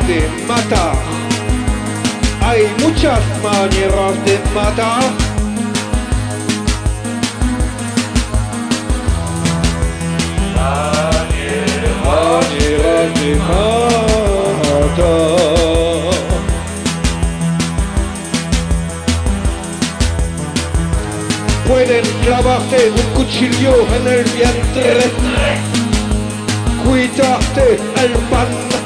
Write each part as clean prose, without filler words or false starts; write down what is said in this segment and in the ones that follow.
de matar. Hay muchas maneras de matar. Maneras de matar. Pueden clavarte un cuchillo en el vientre, quitarte el pan.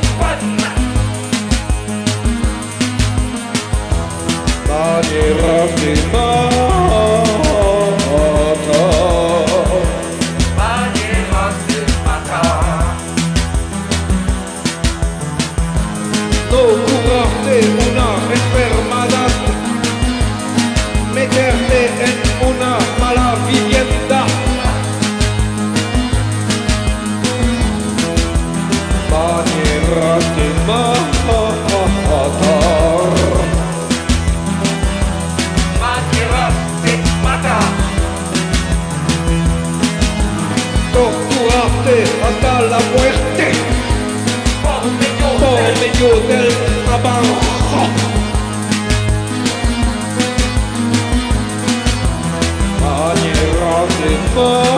Maneras de matar. Maneras de matar. No curarte una enfermedad, meterte en una mala vivienda. Maneras de matar. Maneras de matar. Torturarte hasta la muerte Por por medio del trabajo. Maneras de matar.